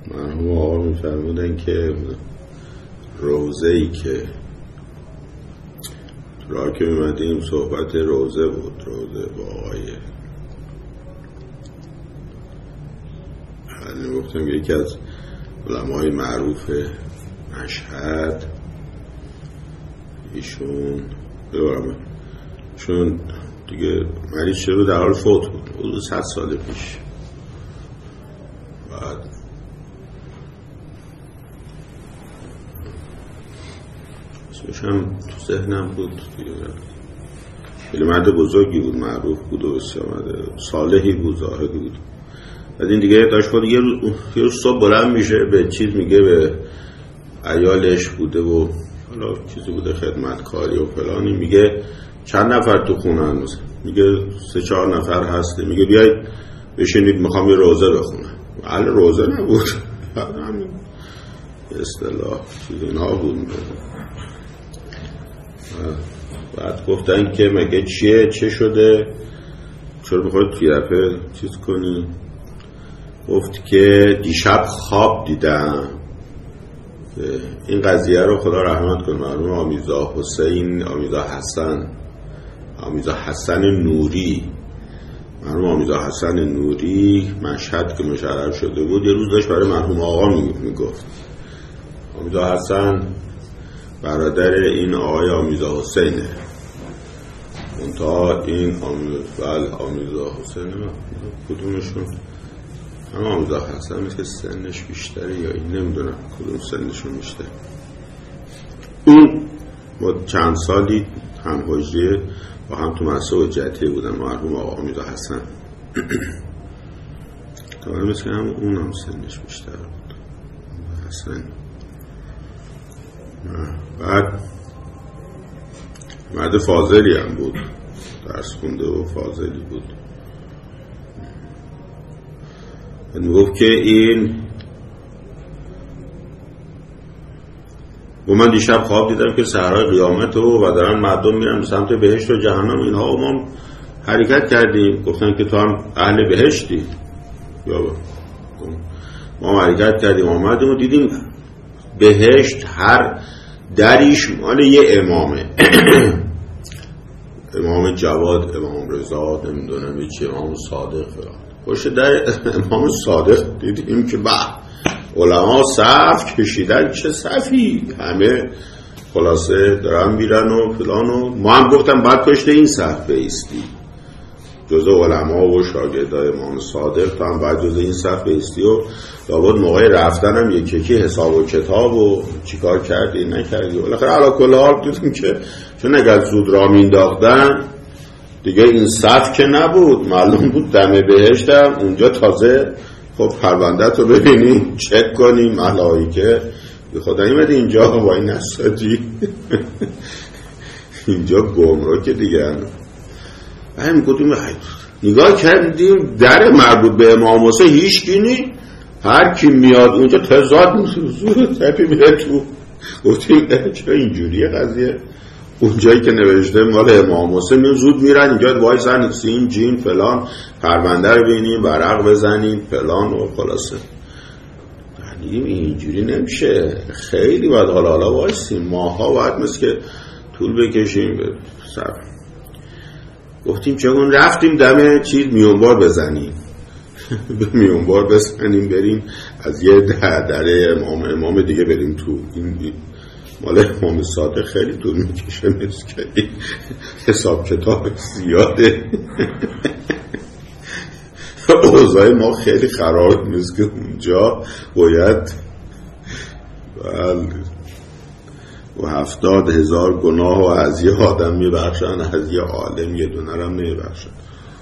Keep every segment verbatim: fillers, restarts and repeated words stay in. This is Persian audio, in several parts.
مرحوم آقا میفرمودن که روزه‌ای که راه که میمدیم صحبت روزه بود، روزه با آقای حالی گفتم یکی از علمای معروف مشهد، ایشون ببارم چون دیگه مریض شده در حال فوت بود، حدود صد سال پیش. بعد اسمش هم تو ذهنم بود دیگه، خیلی مرد بزرگی بود، معروف بود و بسیار مرد صالحی بود، زاهدی بود. بعد این دیگه داشت خود یه روز, یه روز صبح بلند میشه به چیز میگه، به عیالش بوده و حالا چیزی بوده خدمتکاری و فلانی، میگه چند نفر تو خونن؟ مثلا میگه سه چهار نفر هسته. میگه بیایید بشینید میخوام یه روزه بخونم. اهل روزه نبود، همین اصطلاح چیز اینها بود. بعد گفتن که مگه چیه، چه شده، چرا میخواید توی دفعه چیز کنی؟ گفت که دیشب خواب دیدم. این قضیه رو خدا رحمت کنه مرحوم آمیزا حسین، آمیزا حسن، آمیزا حسن نوری، مرحوم آمیزا حسن نوری مشهد که مشرف شده بود، یه روز داشت برای مرحوم آقا میگفت. آمیزا حسن برادر این آقای آمیزا حسینه، منتها این آمیزا آمیزا حسینه کدومشون؟ اما آمیزا حسن مثل سنش بیشتره یا این، نمیدونم کدوم سنشون بیشتره. اون با چند سالی هم حجریه با هم تو مدرسه حجتیه بودن، مرحوم آقا آمیزا حسن. طبعا مثل که هم اون هم سنش بیشتر بود، حسن. بعد مرد فاضلی هم بود، درس خونده و فاضلی بود. میگفت که این و من دیشب خواب دیدم که صحرای قیامت و دارن مردم میرن سمت بهشت و جهنم اینها، و ما حرکت کردیم. گفتن که تو هم اهل بهشتی؟ یا ما حرکت کردیم آمدیم و دیدیم بهشت هر دریش مال یه امامه امام جواد، امام رضا، نمیدونم چی، امام صادق فران. خوش در امام صادق دیدیم که به علما صف کشیدن، چه صفی، همه خلاصه دارن میرن و فلان. و ما هم گفتم بعد پشت این صف بایستی، جزء علما و شاگردای امام صادق تو هم بعد جزء این صف بایستی. و لابد موقع رفتن هم یکی حساب و کتاب و چیکار کردی نکردی. بالاخره علی کل حال دیدیم که چون اگر زود را مینداختن دیگه این صف که نبود، معلوم بود دم بهشتم اونجا. تازه خب پرونده تو ببینیم چک کنیم، ملائکه به خدا ایمده اینجا وای نساجی اینجا گمراه که دیگه همین کدوم نگاه کردیم در مربوط به امام حسین هیچ گینی، هر کی میاد اونجا تضاد زود تپی میره تو. گفتیم چرا اینجوریه قضیه؟ اونجایی که نوشته مال امام حسین زود میرن اینجا وای زنید سین جین فلان، پرونده رو بینیم، ورق بزنیم فلان و خلاصه. یعنی اینجوری نمیشه، خیلی باید حالا حالا وایسیم، ماها باید مثل که طول بکشیم به سر. گفتیم چون رفتیم دم چیز میونبار بزنیم به میونبار بزنیم بریم از یه دره امام امام دیگه بریم تو. این مال امام صادق خیلی طول میکشه، مثل که حساب کتاب زیاده اوضاع ما خیلی خراب، مثل که اونجا باید و هفتاد هزار گناه و از یه آدم میبخشن، از یه عالم یه دونرم میبخشن.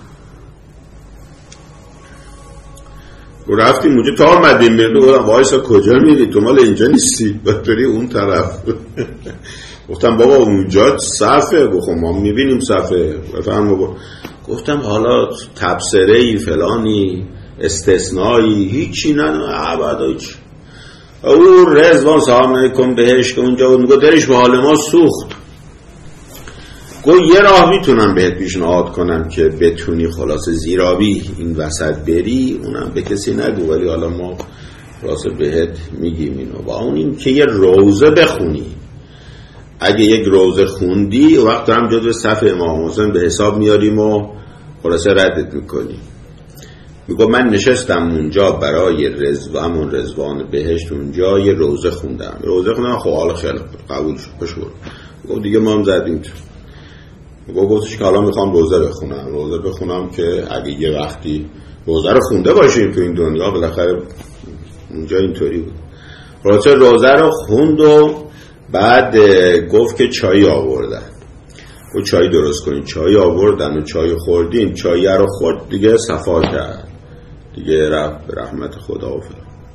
و رفتیم اونجا تا آمدیم میردو گفتم وایسا کجا میری؟ تو مال اینجا نیستی، بطوری اون طرف. گفتم بابا اونجا صفه. گفتم ما میبینیم صفه بفهم بابا. گفتم حالا تبصره ای فلانی استثنایی هیچی نه عبد هیچ. او رضوان سلام علیکم بهش که اونجا بود، میگو درش به حال ما سوخت. گو یه راه میتونم بهت پیشنهاد کنم که بتونی خلاص زیرابی این وسط بری، اونم به کسی نگو، ولی حالا ما راست بهت میگیم اینو. با اون این که یه روزه بخونی، اگه یک روزه خوندی وقت هم جزو صف امام حسین به حساب میاریم و خلاصه ردت میکنیم. میگو من نشستم اونجا برای رضوان، همون رضوان بهشت، اونجا یه روزه خوندم روزه خوندم خب حالا خیلی قبول شد بشور. میگو دیگه ما هم زدیم تو. میگو گفتش که حالا میخوام روزه بخونم روزه بخونم که اگه یه وقتی روزه رو خونده باشیم تو این دنیا، بالاخره اونجا اینطوری بود. خلاصه روزه رو خوند و بعد گفت که چای آوردن و چای درست کنیم. چای آوردن و چای خوردیم، چای رو خورد دیگه صفا کرد دیگه، رفت به رحمت خدا افتاد.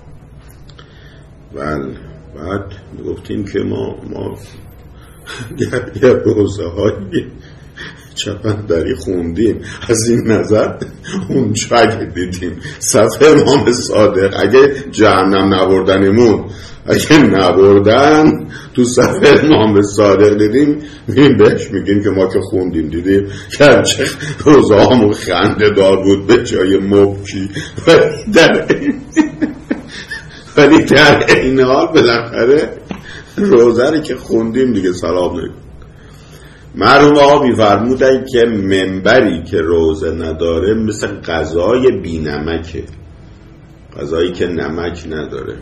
بله بعد گفتیم که ما ما یه روزه هایی چپندری خوندیم، از این نظر اون چای دیدیم صفحه امام صادق اگه جهنم نبردنمون، اگه نبردن تو صفحه امام صادق دیدیم میریم بهش میگیم که ما که خوندیم دیدیم که چه روزه همون خنده دار بود به جای مبکی. ولی در ولی در این حال بالاخره روزه رو که خوندیم دیگه سلام نگیم. مرحوم آقا می‌فرمودن که منبری که روزه نداره مثل غذای بی نمکه، غذایی که نمک نداره.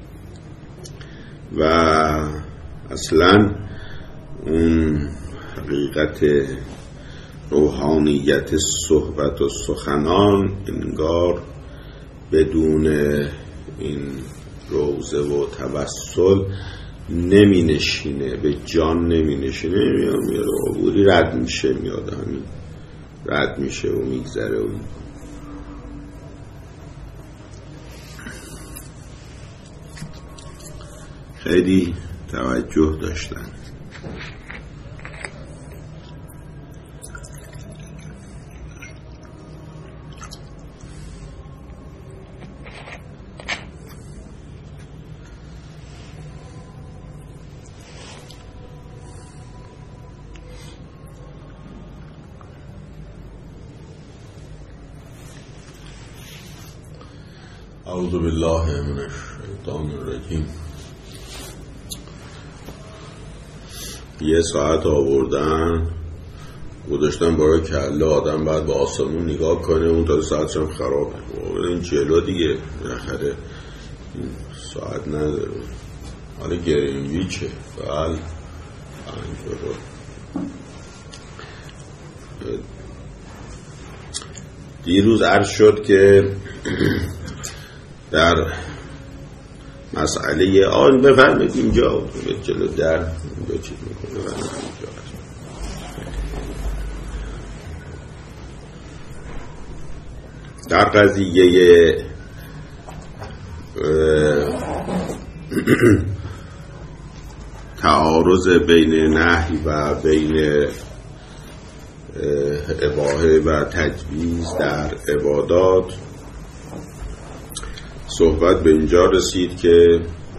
و اصلا اون حقیقت روحانیت صحبت و سخنان انگار بدون این روزه و توسل نمی نشینه، به جان نمی نشینه. میاد میاد عبوری رد میشه، میاد همین رد میشه و میگذره. و خیلی توجه داشتن. اعوذ بالله من الشیطان الرجیم. یه ساعت آوردن گذاشتن برای کله آدم بعد به آسمون نگاه کنه، اون تا ساعتش هم خرابه. این جلو دیگه بالاخره ساعت نداره. حالا گرینویچه بله پنج دیروز عرض شد که در مسئله آن بفرمید اینجا به جلو در اینجا چیز میکنه اینجا در قضیه تعارض بین نهی و بین اباحه و تجویز در عبادات صحبت به اینجا رسید که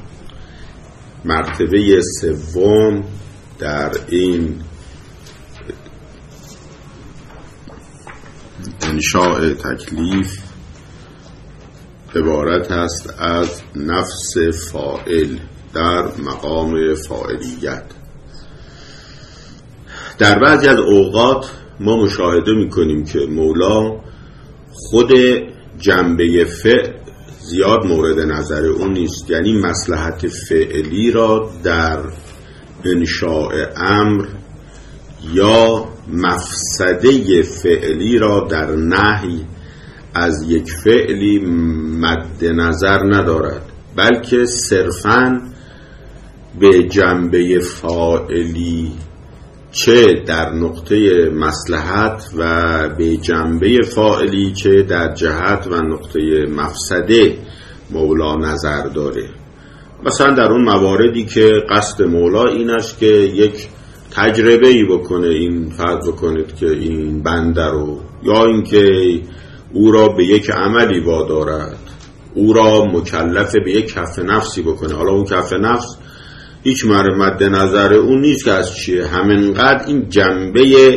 مرتبه سوم در این انشاء تکلیف عبارت است از نفس فاعل در مقام فاعلیت. در بعضی از اوقات ما مشاهده می‌کنیم که مولا خود جنبه فعل زیاد مورد نظر اون نیست، یعنی مصلحت فعلی را در انشاء امر یا مفسده فعلی را در نهی از یک فعلی مد نظر ندارد، بلکه صرفاً به جنبه فاعلی چه در نقطه مصلحت و به جنبه فاعلی چه در جهت و نقطه مفسده مولا نظر داره. مثلا در اون مواردی که قصد مولا این است که یک تجربه‌ای بکنه، این فرض بکنید که این بنده رو، یا اینکه او را به یک عملی وادارد، او را مکلف به یک کف نفسی بکنه. حالا اون کف نفس هیچ مد نظر اون نیست که از چیه، همینقدر این جنبه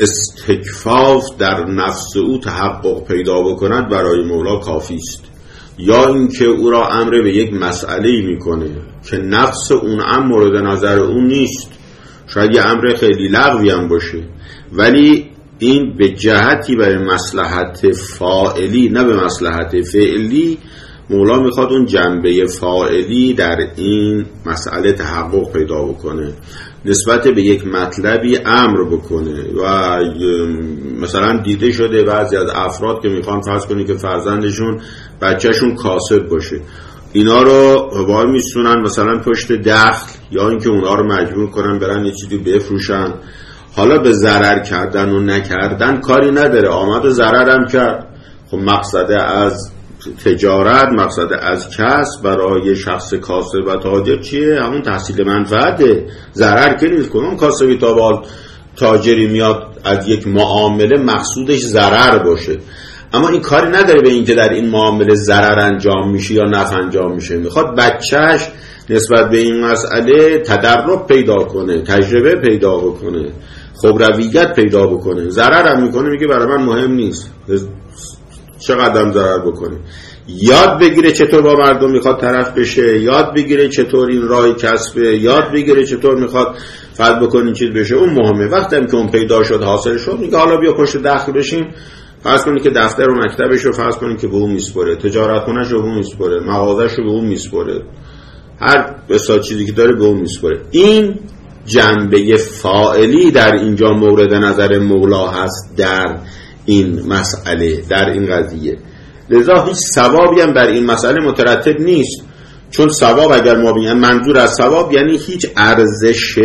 استکفاف در نفس او تحقق پیدا بکند برای مولا کافی است. یا اینکه او را امر به یک مسئله‌ای میکنه که نفس اون امر مورد نظر اون نیست، شاید یه امر خیلی لغوی هم باشه، ولی این به جهتی برای مصلحت فاعلی نه به مصلحت فعلی، مولا میخواد اون جنبه فاعلی در این مسئله تحقق پیدا بکنه، نسبت به یک مطلبی امر بکنه. و مثلا دیده شده بعضی از افراد که میخوان فرض کنی که فرزندشون بچهشون کاسب باشه، اینا رو وای میسونن مثلا پشت دخل، یا اینکه اونا رو مجبور کنن برن یه چیزی بفروشن. حالا به ضرر کردن و نکردن کاری نداره، آمد و ضرر هم کرد. خب مقصد از تجارت، مقصد از کسب برای شخص کاسب و تاجر چیه؟ همون تحصیل منفعته، ضرر که نیست. کنون کاسبی تا با تاجری میاد از یک معامله مقصودش ضرر باشه، اما این کاری نداره به اینکه در این معامله ضرر انجام میشه یا نفع انجام میشه. میخواد بچهش نسبت به این مسئله تدرب پیدا کنه، تجربه پیدا بکنه، خبرویت پیدا بکنه. ضرر هم میکنه میگه برای من مهم نیست چقدر ضرر بکنه. یاد بگیره چطور با مردم میخواد طرف بشه، یاد بگیره چطور این راه کسبه، یاد بگیره چطور میخواد فرض بکنه این چیز بشه. اون مهمه. وقتی هم که اون پیدا شد، حاصل شد، میگه حالا بیا پشت دخل بشیم، فرض کنید که دفتر و مکتبش رو فرض کنید که به اون میسپره، تجارتخونه‌ش رو به اون میسپره، مغازه‌ش رو به اون میسپره، هر بسیار چیزی که داره به اون میسپره. این جنبه فاعلی در اینجا مورد نظر مولا هست در این مسئله، در این قضیه. لذا هیچ ثوابی هم بر این مسئله مترتب نیست، چون ثواب اگر ما بگیم منظور از ثواب یعنی هیچ ارزش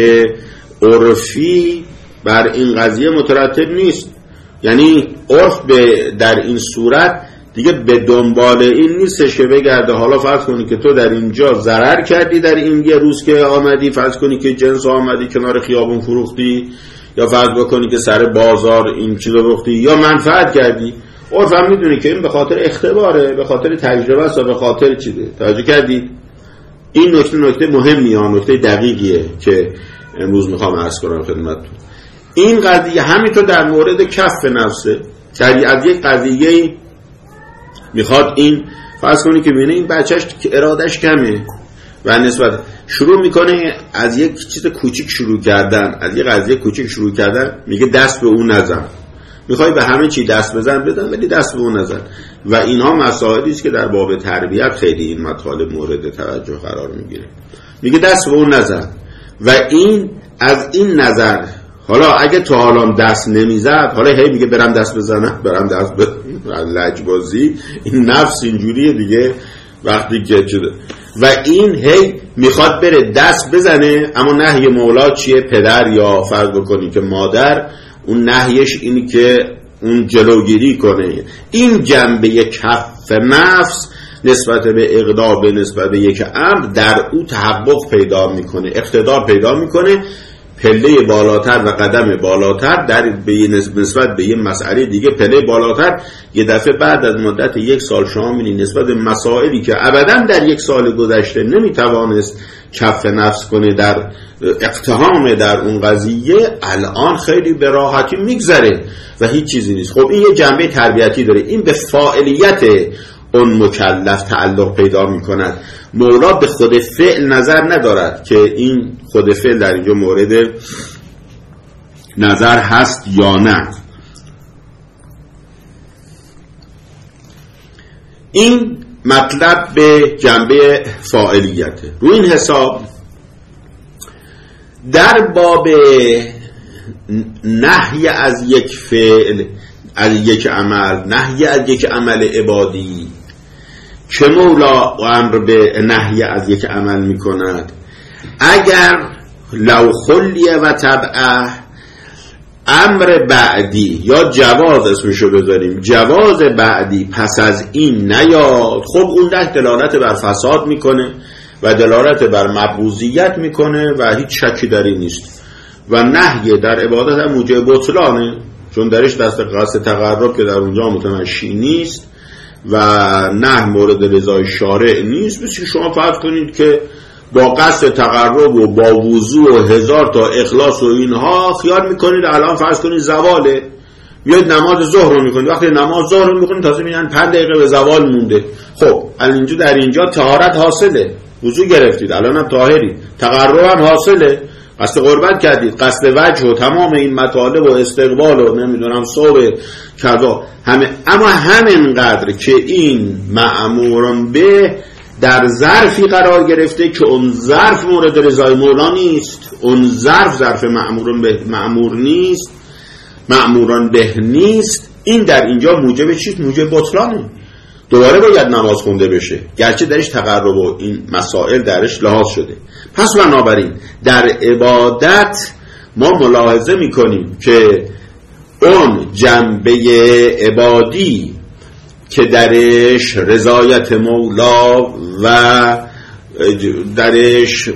عرفی بر این قضیه مترتب نیست. یعنی عرف به در این صورت دیگه به دنبال این نیستش که بگرده حالا فرض کنی که تو در اینجا ضرر کردی، در این یه روز که آمدی فرض کنی که جنس آمدی کنار خیابون فروختی، یا فرض بکنی که سر بازار این چیزو فروختی، یا منفعت کردی. عرف هم میدونی که این به خاطر اختباره، به خاطر تجربه است، به خاطر چیزه. توجه کردید؟ این نکته نکته مهمیه، نکته دقیقیه که امروز میخوام عرض کنم خدمتتون. این قضیه همینطور در مورد کف نفسه. یعنی از یک قضیه میخواد این فرض کنی که ببینه این بچهش ارادش کمه و نسبت شروع میکنه از یک چیز کوچیک شروع کردن، از یک قضیه کوچیک شروع کردن، میگه دست به اون نزن. میخوای به همه چی دست بزن بزن، ولی دست به اون نزن. و اینها مسائلی است که در باب تربیت خیلی این مطالب مورد توجه قرار میگیره. میگه دست به اون نزن و این از این نظر حالا اگه تو حالا دست نمیزد، حالا هی میگه برم دست بزنم، برم دست بزنم، لجبازی. این نفس اینجوریه دیگه وقتی که شده. و این هی میخواد بره دست بزنه، اما نهی مولا چیه؟ پدر یا فرض بکنی که مادر، اون نهیش اینی که اون جلوگیری کنه. این جنبه کف نفس نسبت به اقدام، به نسبت به یک امر در او تحقق پیدا میکنه، اقتدار پیدا میکنه، پله بالاتر و قدم بالاتر در به نسبت به یه مسئله دیگه پله بالاتر. یه دفعه بعد از مدت یک سال شما می‌بینید نسبت به مسائلی که ابداً در یک سال گذشته نمیتوانست کف نفس کنه در اقتحام در اون قضیه، الان خیلی به راحتی میگذره و هیچ چیزی نیست. خب این یه جنبه تربیتی داره، این به فاعلیت اون مکلف تعلق پیدا میکند. مولا به خود فعل نظر ندارد که این خود فعل در اینجا مورد نظر هست یا نه. این مطلب به جنبه فاعلیته. روی این حساب در باب نهی از یک فعل، از یک عمل، نهی از یک عمل عبادی که مولا امر به نهی از یک عمل می کند، اگر لو خلیه و طبعه امر بعدی یا جواز اسمشو بذاریم، جواز بعدی پس از این نیاد، خب اون ده دلالت بر فساد میکنه و دلالت بر مبعوضیت میکنه و هیچ شکی در این نیست. و نهی در عبادت هم موجب بطلانه، چون درش دست قصد تقرب که در اونجا متمشی نیست و نه مورد رضای شارع نیست. مثل شما فرض کنید که با قصد تقرب و با وضوء و هزار تا اخلاص و اینها خیال میکنید الان فرض کنید زواله، میاد نماز ظهر رو میکنید، وقتی نماز ظهر رو میکنید تازه میگن پنج دقیقه به زوال مونده. خب اینجا در اینجا طهارت حاصله، وضو گرفتید، الان هم طاهرید، تقرب هم حاصله، قصد قربت کردید، قصد وجه و تمام این مطالب و استقبال و نمیدونم صوب کذا همه. اما همینقدر که این مأموران به در ظرفی قرار گرفته که اون ظرف مورد رضای مولا نیست، اون ظرف ظرف مأموران به مأمور نیست، مأموران به نیست، این در اینجا موجب چیست؟ موجب بطلانه. دوباره باید نماز خونده بشه گرچه درش تقرب و این مسائل درش لحاظ شده. پس بنابراین در عبادت ما ملاحظه میکنیم که اون جنبه عبادی که درش رضایت مولا و درش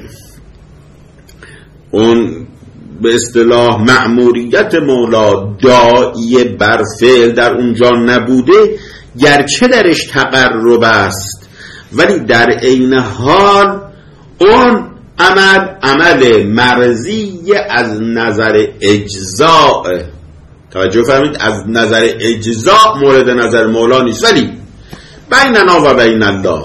اون به اصطلاح مأموریت مولا داعی بر فعل در اونجا نبوده، گرچه درش تقرب است ولی در عین حال اون عمل عمل مرضی از نظر اجزاء. توجه فرمید، از نظر اجزاء مورد نظر مولا نیست. ولی بیننا و بین الله،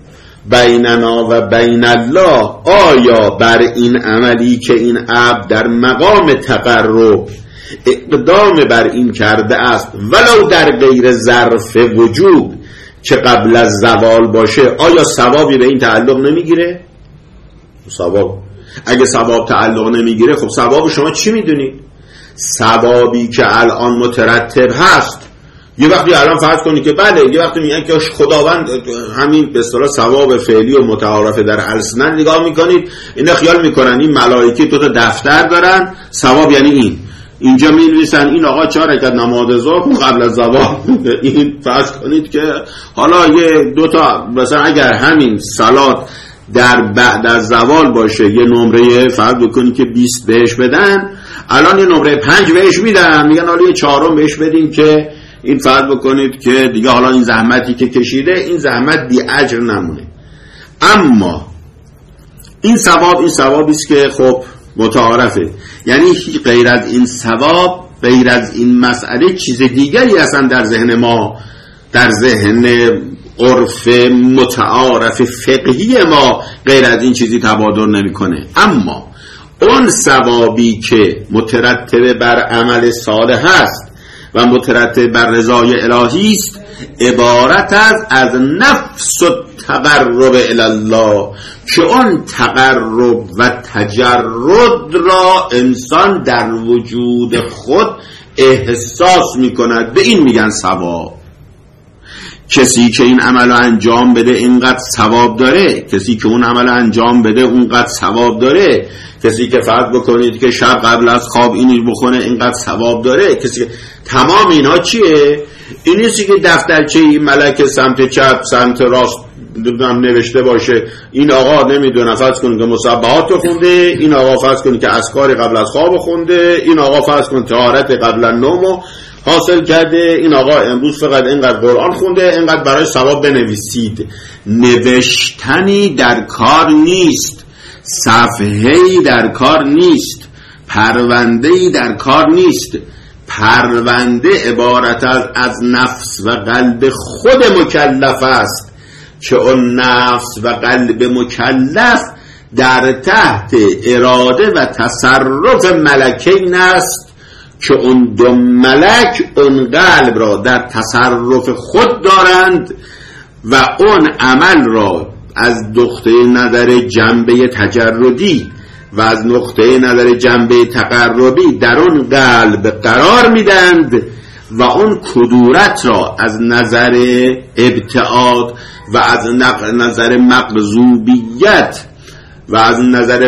بیننا و بین الله، آیا بر این عملی که این عبد در مقام تقرب اقدام بر این کرده است ولو در غیر ظرف وجوب که قبل از زوال باشه، آیا ثوابی به این تعلق نمیگیره؟ ثواب اگه ثواب تعلق نمیگیره، خب ثواب شما چی میدونید؟ ثوابی که الان مترتب هست، یه وقتی الان فرض کنی که بله، یه وقتی میگن که خداوند همین به اصطلاح ثواب فعلی و متعارف در السنن نگاه میکنید، اینا خیال میکنن این ملائکه تو تا دفتر دارن، ثواب یعنی این، اینجا می‌نویسن این آقا چهار رکعت نماز ظهر قبل از زوال. این فرض کنید که حالا یه دو تا مثلا اگر همین صلات در بعد از زوال باشه، یه نمره فرض بکنید که بیست بهش بدن، الان یه نمره پنج بهش میدن، میگن حالا یه چهارم بهش بدین که این فرض بکنید که دیگه حالا این زحمتی که کشیده این زحمت بی اجر نمونه. اما این ثواب این ثوابی است که خب متعارفه، یعنی غیر از این ثواب، غیر از این مسئله چیز دیگری اصلا در ذهن ما، در ذهن عرف متعارف فقهی ما غیر از این چیزی تبادر نمیکنه. اما اون ثوابی که مترتب بر عمل صالح است و مترتب بر رضای الهی است، عبارت از از نفس و تقرب الی الله، که اون تقرب و تجرد را انسان در وجود خود احساس میکند، به این میگن ثواب. کسی که این عمل رو انجام بده اینقدر ثواب داره، کسی که اون عمل رو انجام بده اونقدر ثواب داره، کسی که فرض بکنید که شب قبل از خواب اینی بخونه اینقدر ثواب داره، کسی که تمام اینها چیه؟ این نیستی که دفترچه این ملک سمت چپ سمت راست نوشته باشه این آقا نمیدونه فرض کنید که مسبحات رو خونده، این آقا فرض کنید که اذکار قبل از خواب خونده، این آقا فرض کنید طهارت قبل از نوم حاصل کرده، این آقا امروز فقط اینقدر قرآن خونده، اینقدر برای ثواب بنویسید. نوشتنی در کار نیست، صفحه‌ای در کار نیست، پرونده‌ای در کار نیست. پرونده عبارت از از نفس و قلب خود مکلف است که اون نفس و قلب مکلف در تحت اراده و تصرف ملکین است که اون دو ملک اون قلب را در تصرف خود دارند و اون عمل را از نقطه نظر جنبه تجردی و از نقطه نظر جنبه تقربی در اون قلب قرار میدند و اون کدورت را از نظر ابتعاد و از نظر مغضوبیت و از نظر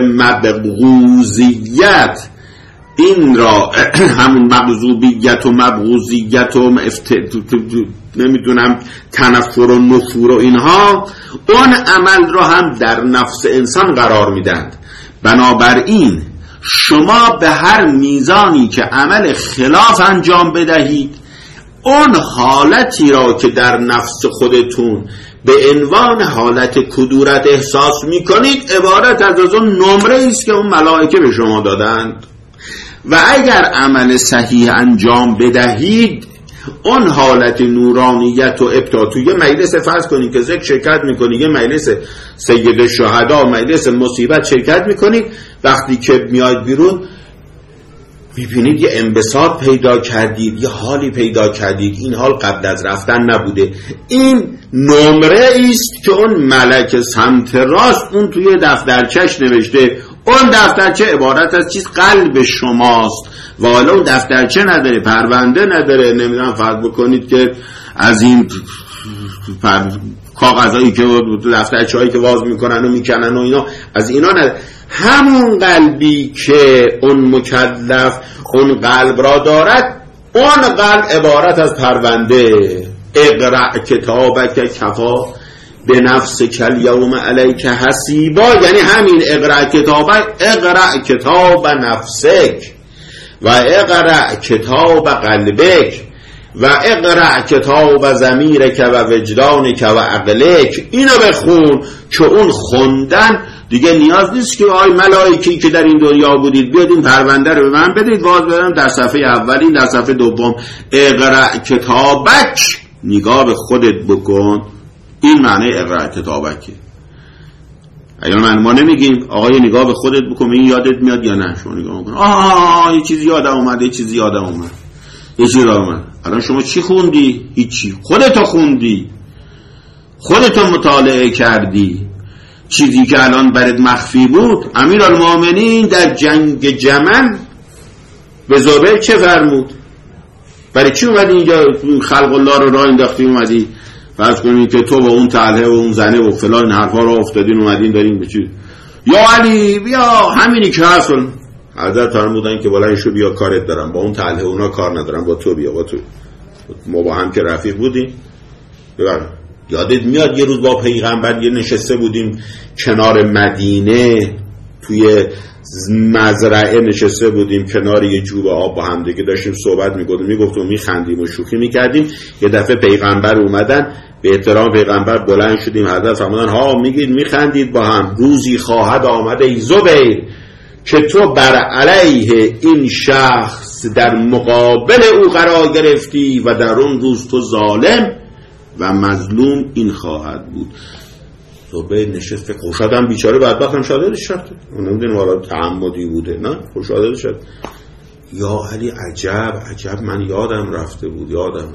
مبغوزیت، این را همون مغضوبیت و مبغوزیت و افت... نمیدونم تنفر و نفور و اینها، اون عمل را هم در نفس انسان قرار میدند. بنابراین شما به هر میزانی که عمل خلاف انجام بدهید، اون حالتی را که در نفس خودتون به عنوان حالت کدورت احساس میکنید عبارت از از اون نمره است که اون ملائکه به شما دادند. و اگر عمل صحیح انجام بدهید اون حالت نورانیت و ابتدا توی مجلس فرض کنید که ذکر شرکت میکنید، یه مجلس سید الشهدا، مجلس مصیبت شرکت میکنید، وقتی که میاید بیرون میبینید یه انبساط پیدا کردید، یه حالی پیدا کردید، این حال قبل از رفتن نبوده. این نمره است که اون ملک سمت راست اون توی دفترچش نوشته. اون دفترچه عبارت از چیز قلب شماست و حالا اون دفترچه نداره، پرونده نداره، نمیدونم فرض بکنید که از این پر... کاغذایی که دفترچه هایی که واز میکنن و میکنن و اینا، از اینا نداره. همون قلبی که اون مکلف اون قلب را دارد، اون قلب عبارت از پرونده. اقرأ کتابک کفا به نفس کل یوم علیک حسیبا، یعنی همین اقرأ کتابک، اقرأ کتاب نفسک و اقرأ کتاب قلبک و اقرأ کتاب ضمیرک و وجدانک و عقلک. اینو بخون که اون خوندن دیگه نیاز نیست که آی ملائکی که در این دنیا بودید بیاد این پرونده رو به من بدید باز بدم در صفحه اولین در صفحه دوم. اقرأ کتابک، نگاه به خودت بکن. این معنی اقرأ کتابکه. اگر من ما نمیگیم آقای نگاه به خودت بکن این یادت میاد یا نه، شما نگاه میکنید آه یه چیزی یادم اومد، یه چیزی یادم اومد، یه چیزی یادم اومد. الان شما چی خوندی؟ هیچی. خودتو خوندی، خودتو مطالعه کردی. چیزی که الان برات مخفی بود، امیرالمومنین در جنگ جمل به زبیر چه فرمود؟ برای چی اومدی اینجا خلق الله رو راه انداختی اومدی فرض کنید که تو و اون طلحه و اون زنه و فلان حرفا رو افتادین اومدین دارین به چی؟ یا علی بیا همینی که هست. حضرت فرمودن که بلند شو بیا کارت دارم، با اون طلحه اونا کار ندارم، با تو بیا. با تو ما با هم که رفیق بودیم. ببر یادت میاد یه روز با پیغمبر یه نشسته بودیم کنار مدینه، توی مزرعه نشسته بودیم کنار یه جوب آب با هم دیگه داشتیم صحبت می‌کردیم، میگفتیم میخندیم و شوخی میکردیم. یه دفعه پیغمبر اومدن، به احترام پیغمبر بلند شدیم. حضرت فرمودن ها میگید میخندید با هم، روزی خواهد آمده ای زبیر که تو بر علیه این شخص در مقابل او قرار گرفتی و در اون روز تو ظالم و مظلوم این خواهد بود. زبیر نشست فکر خوشادم بیچاره بدبختم شاده شد، اون نمیدونم حالا تعمدی بوده نه خوشاده شد. یا علی عجب عجب من یادم رفته بود یادم.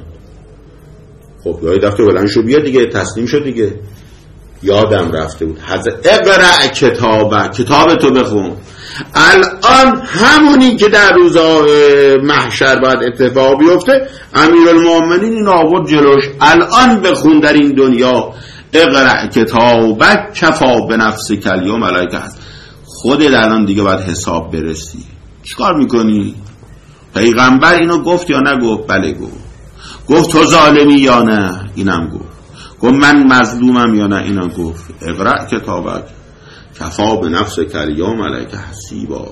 خب یاد رفته بلند شو بیا دیگه، تسلیم شد دیگه. یادم رفته بود. حضرت اقرأ کتابه، کتاب تو بخون. الان همونی که در روزا محشر باید اتفاق بیفته، امیرالمومنین این آورد جلوش. الان بخون در این دنیا. اقرأ کتابک کفا به نفسک الیوم علیک هست. خودت الان دیگه باید حساب برسی. چیکار میکنی؟ پیغمبر اینو گفت یا نگفت؟ بله گفت. گفت تو ظالمی یا نه؟ اینم گفت. گفت من مظلومم یا نه؟ اینم گفت. اقرأ کتابک کفا به نفسک الیوم علیک حسیبا.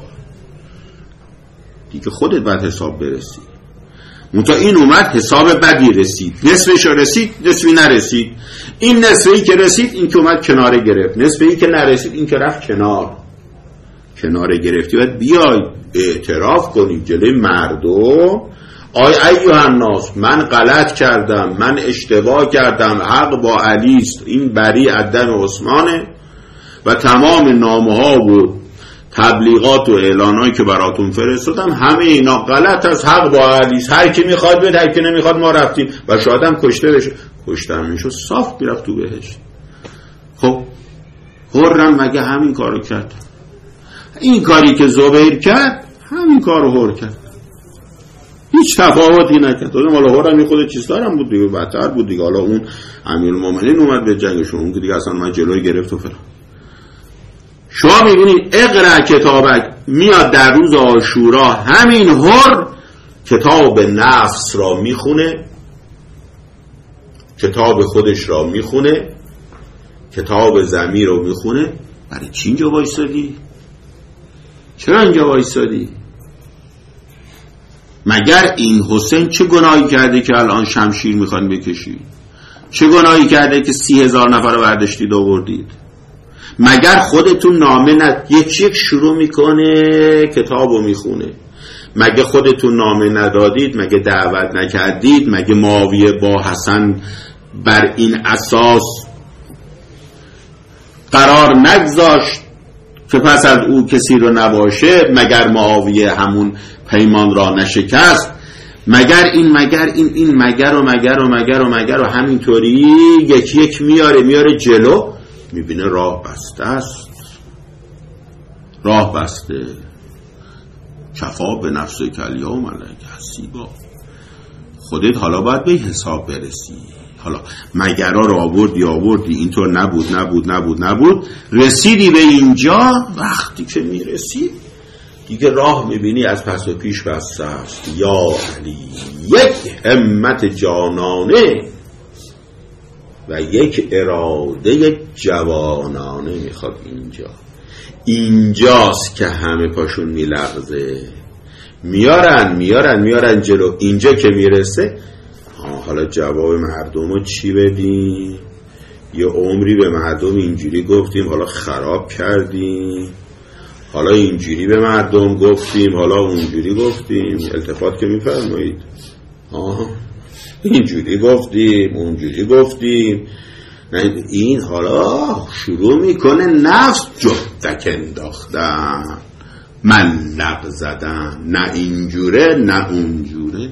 دیگه خودت باید حساب برسی. منتها این اومد حساب بدی رسید، نصفش رسید نصفی نرسید. این نصفی که رسید این که اومد کناره گرفت، نصفی که نرسید این که رفت کنار. کناره گرفتی باید بیای اعتراف کنی جلوی مردم. آی ایها الناس من غلط کردم، من اشتباه کردم، حق با علی است، این بری عدم عثمانه و تمام نامه ها بود تبلیغات و اعلانایی که براتون فرستادم همه اینا غلط است، حق با علی. هر کی میخواد بده، هر کی نمیخواد ما رفتیم و شاید هم کشته بشه. کشته میشد صاف میرفت تو بهشت. خب حرم مگه همین کارو کرد؟ این کاری که زبیر کرد همین کارو حر کرد، هیچ تفاوتی نکرد. حالا حرم خود چیز دارم بود دیگه، بدتر بود دیگه. حالا اون امیرالمومنین اومد به جنگشون، اون که دیگه اصلا من جلوی گرفت و فلان. شما میبینید اقرأ کتابک میاد در روز عاشورا، همین حر کتاب نفس را میخونه، کتاب خودش را میخونه، کتاب ضمیر رو میخونه. برای چی اینجا وایسادی؟ چرا اینجا وایسادی؟ مگر این حسین چه گناهی کرده که الان شمشیر میخوان بکشی؟ چه گناهی کرده که سی هزار نفر رو برداشتید آوردید؟ مگر خودتون نامه ند یک یک شروع میکنه کتابو میخونه؟ مگه خودتون نامه ندادید؟ مگه دعوت نکردید؟ مگه معاویه با حسن بر این اساس قرار نگذاشت که پس از او کسی رو نباشه؟ مگر معاویه همون پیمان را نشکست؟ مگر این مگر این این مگر و مگر و مگر و مگر و همینطوری یکی یک میاره میاره جلو، میبینه راه بسته است، راه بسته. کفا به نفس کلیوم علیک حسیبا. خودت حالا باید به حساب برسی. حالا مگرها رو آوردی آوردی اینطور نبود نبود نبود نبود رسیدی به اینجا. وقتی که میرسی دیگه راه میبینی از پس و پیش بسته است. یا علی، یک همت جانانه و یک اراده جوانانه میخواد. اینجا اینجاست که همه پاشون میلغزه، میارن میارن میارن جلو. اینجا که میرسه حالا جواب مردم رو چی بدیم؟ یه عمری به مردم اینجوری گفتیم حالا خراب کردیم، حالا اینجوری به مردم گفتیم حالا اونجوری گفتیم. التفات که میفرمایید، آه اینجوری گفتیم اونجوری گفتیم. نه این حالا شروع میکنه نفس جفتک انداختن، ملق زدن، نه اینجوره نه اونجوره.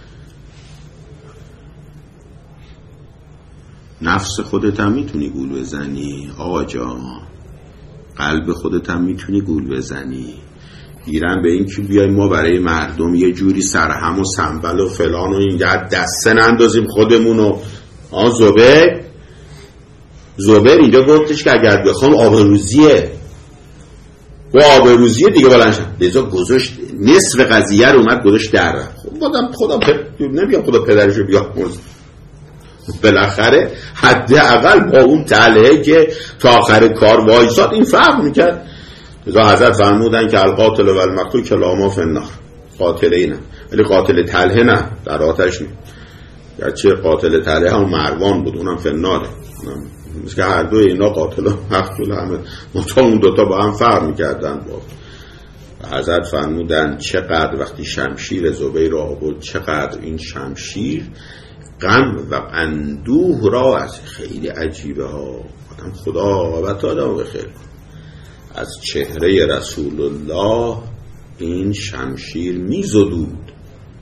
نفس خودت هم میتونی گول بزنی آقا جان، قلب خودت هم میتونی گول بزنی. گیرن به این که بیای ما برای مردم یه جوری سرهم و سنبل و فلان و اینقدر دسته نندازیم خودمونو. آن زبیر زبیر اینجا گفتش که اگر بخوام آبروزیه و آبروزیه دیگه بلند شد. لذا گذاشت نصف قضیه رو اومد گذاشت در رفت. خب بادم خدا پر... نمیگم خدا پدرشو بیامرز، بالاخره حداقل با اون طلحه که تا آخر کار وایساد این فرق میکرد. لذا حضرت فرمودن که القاتل و المقتول کلاهما فی النار. قاتل اینه ولی قاتل طلحه نه، در آتش نه. گرچه قاتل طلحه هم مروان بود، اونم فی الناره. اونم مثل که هر دو اینا قاتل و مقتول همه مطمئن اون دوتا با هم فرق میکردن. با حضرت فرمودن چقدر وقتی شمشیر زبیر را بود، چقدر این شمشیر غم و اندوه را از خیلی عجیبه ها آدم خدا و تعالی بخیر از چهره رسول الله این شمشیر میزدود.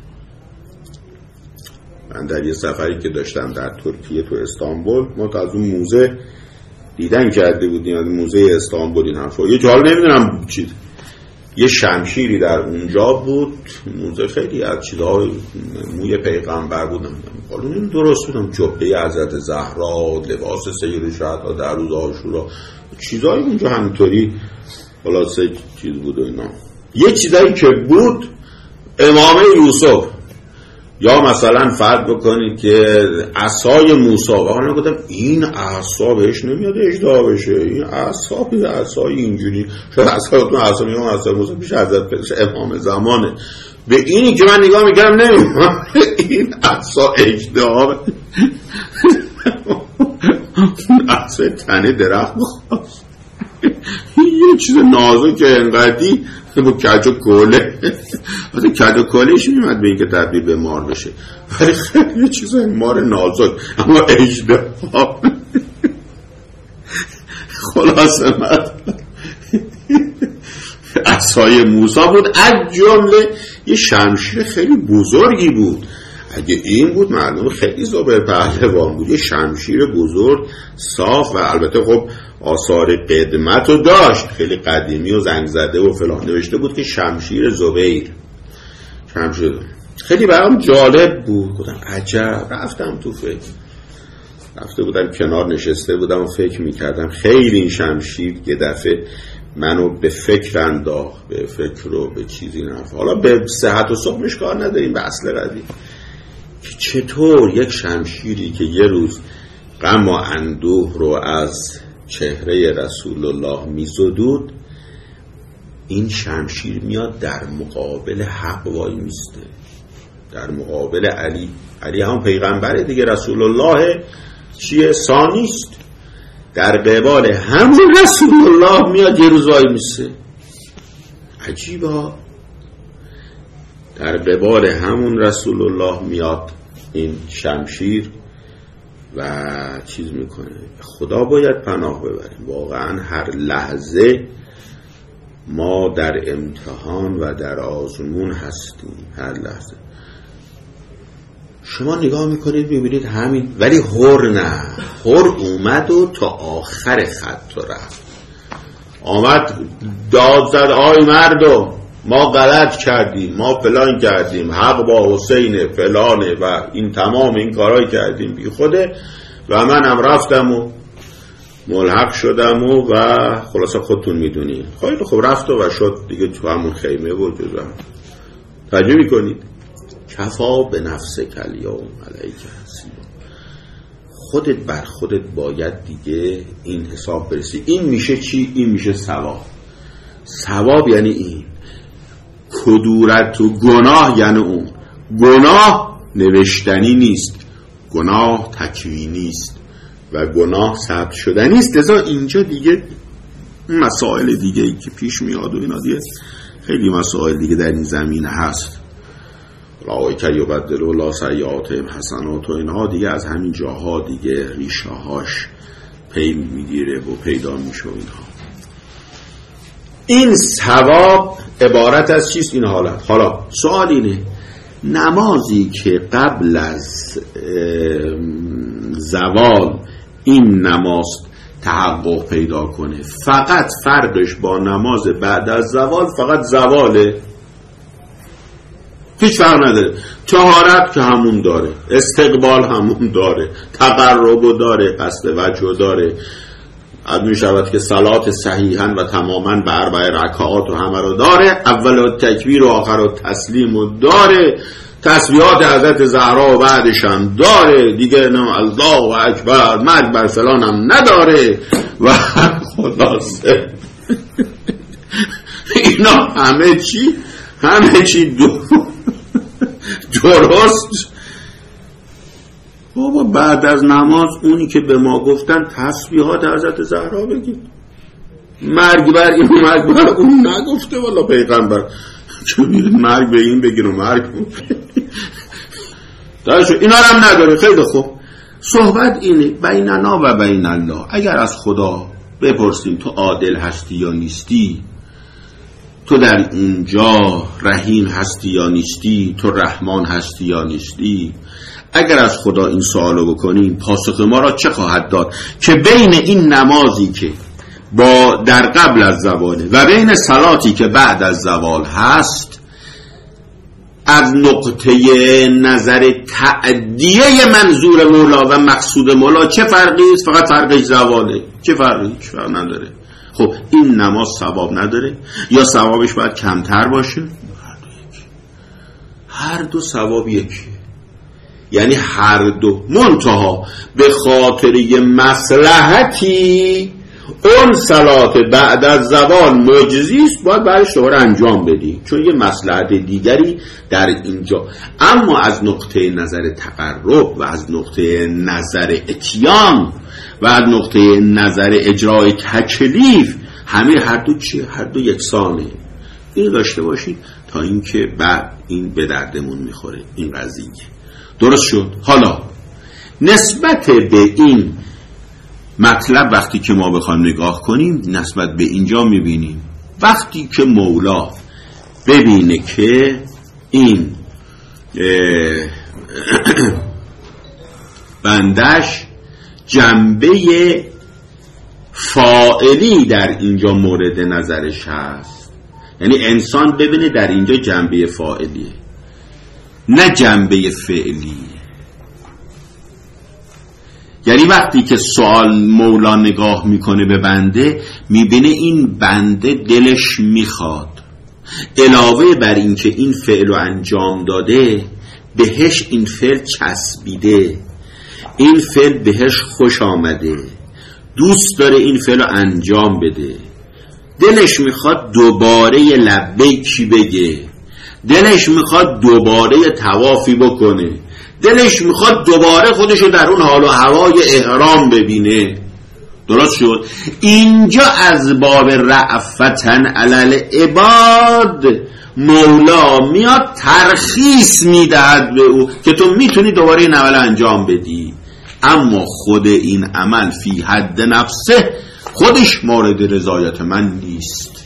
من در یه سفری که داشتم در ترکیه تو استانبول، ما تا از اون موزه دیدن کرده بودیم، موزه استانبول این حرفا یه جال نمیدونم چی، یه شمشیری در اونجا بود. موزه خیلی از چیزهای موی پیغمبر بودم، قالون درست بودم، جبه حضرت زهرا، لباس سید شهدا در روز عاشورا، چیزهای اونجا همینطوری خلاصه چیز بود و اینا. یه چیزایی که بود امام یوسف، یا مثلا فرض بکنید که عصای موسی، واقعا گفتم این عصا بهش نمیاد اجدا بشه، این عصا به عصای اینجوری شاید عصا تو عصا میام عصا موسی پیش حضرت پیش امام زمانه. به اینی که من نگاه میکردم نمیدونم این عصا اجدا عصا تنه درخت بخواست، یه چیز نازک که انقدی با کج و کوله وقتی کج و کولهش میمد به این که تبدیل به مار بشه، ولی خیلی چیز مار نازک اما اجدها. خلاصه من عصای موسی بود، از جمله یه شمشیر خیلی بزرگی بود. اگه این بود معلوم خیلی زبر پهلوان بود، یه شمشیر بزرگ صاف و البته خب آثار قدمت رو داشت، خیلی قدیمی و زنگ زده و فلان. نوشته بود که شمشیر زبیر. شمشیر خیلی برام جالب بود، گفتم عجب. رفتم تو فکر، رفته بودم کنار نشسته بودم و فکر میکردم. خیلی این شمشیر یه دفعه منو به فکر انداخت، به فکر و به چیزی نفت. حالا به صحت و سقمش کار نداریم، به اصل قضیه که چطور یک شمشیری که یه روز غم و اندوه رو از چهره رسول الله میزدود، این شمشیر میاد در مقابل حق وای میسته، در مقابل علی. علی هم پیغمبره دیگه، رسول الله چیه؟ ثانیست. در قبال همون رسول الله میاد یه روز وای میسته. عجیبه. در قبال همون رسول الله میاد این شمشیر و چیز میکنه. خدا باید پناه ببریم. واقعا هر لحظه ما در امتحان و در آزمون هستیم، هر لحظه. شما نگاه میکنید میبینید همین، ولی هر نه، هر اومد و تا آخر خط رفت، آمد داد زد آی مردم ما غلط کردیم، ما فلان کردیم، حق با حسین فلانه و این تمام این کارهای کردیم بی خوده و منم رفتم و ملحق شدم و, و خلاصه خودتون میدونید. خیلی خب رفت و شد دیگه تو همون خیمه و جزا. توجه میکنید؟ کفا به نفس کلیوم علیک حسیب. خودت بر خودت باید دیگه این حساب برسی. این میشه چی؟ این میشه ثواب. ثواب یعنی این. کدورت و گناه یعنی اون. گناه نوشتنی نیست، گناه تکوینی است و گناه ثبت شدنی است. لذا اینجا دیگه مسائل دیگه ای که پیش میاد و اینا دیگه خیلی مسائل دیگه در این زمینه هست. لا که یبدل و لا سیئاتهم حسنات و اینها دیگه از همین جاها دیگه ریشه هاش پی میگیره و پیدا میشه و اینها. این ثواب عبارت از چیست این حالت؟ حالا سوال اینه، نمازی که قبل از زوال این نماز تحقق پیدا کنه، فقط فرقش با نماز بعد از زوال فقط زواله، هیچ فرق نداره. طهارت که همون داره، استقبال همون داره، تقرب داره، قصد وجه داره. از می شود که صلات صحیحاً و تماماً به اربع رکعات و همه رو داره، اول تکبیر و آخر تسلیم رو داره، تسبیحات حضرت زهرا و بعدش هم داره دیگه، نه الله اکبر مرگ بر فلان هم نداره و خلاصه اینا همه چی همه چی درست. بابا بعد از نماز اونی که به ما گفتن تسبیحات حضرت زهرا بگید، مرگ بر این و مرگ بر اون نگفته والا پیغمبر که میرید مرگ به این بگیر و مرگ اون داشت اینا هم نداره. خیلی خوب، صحبت اینه بیننا و بین الله. اگر از خدا بپرسیم تو عادل هستی یا نیستی، تو در اونجا رحیم هستی یا نیستی، تو رحمان هستی یا نیستی، اگر از خدا این سوالو بکنیم پاسخ ما را چه خواهد داد؟ که بین این نمازی که با در قبل از زواله و بین صلاتی که بعد از زوال هست، از نقطه نظر تعدیه منظور مولا و مقصود مولا چه فرقی است؟ فقط فرقش زواله. چه فرقی؟ هیچ فرق نداره. خب این نماز ثواب نداره یا ثوابش باید کمتر باشه؟ هر دو ثواب یکی، یعنی هر دو منتها به خاطر یه مصلحتی اون صلات بعد از زوال معجزی است، باید برای شما انجام بدی چون یه مصلحت دیگری در اینجا. اما از نقطه نظر تقرب و از نقطه نظر اتیان و از نقطه نظر اجرای تکلیف همه هر دو چیه؟ هر دو یکسانه. این داشته باشید تا اینکه بعد این به دردمون میخوره این قضیه. درست شد؟ حالا نسبت به این مطلب وقتی که ما بخوایم نگاه کنیم، نسبت به اینجا میبینیم وقتی که مولا ببینه که این بندش جنبه فاعلی در اینجا مورد نظرش هست، یعنی انسان ببینه در اینجا جنبه فاعلیه نه جنبه فعلی. یعنی وقتی که سوال مولا نگاه میکنه به بنده، میبینه این بنده دلش میخواد علاوه بر این که این فعل رو انجام داده، بهش این فعل چسبیده، این فعل بهش خوش آمده، دوست داره این فعل رو انجام بده، دلش میخواد دوباره لبیکی بگه، دلش میخواد دوباره طوافی بکنه، دلش میخواد دوباره خودشو در اون حال و هوای احرام ببینه. درست شد؟ اینجا از باب رأفتن علی العباد مولا میاد ترخیص میدهد به او که تو میتونی دوباره این عمل انجام بدی، اما خود این عمل فی حد نفسه خودش مورد رضایت من نیست.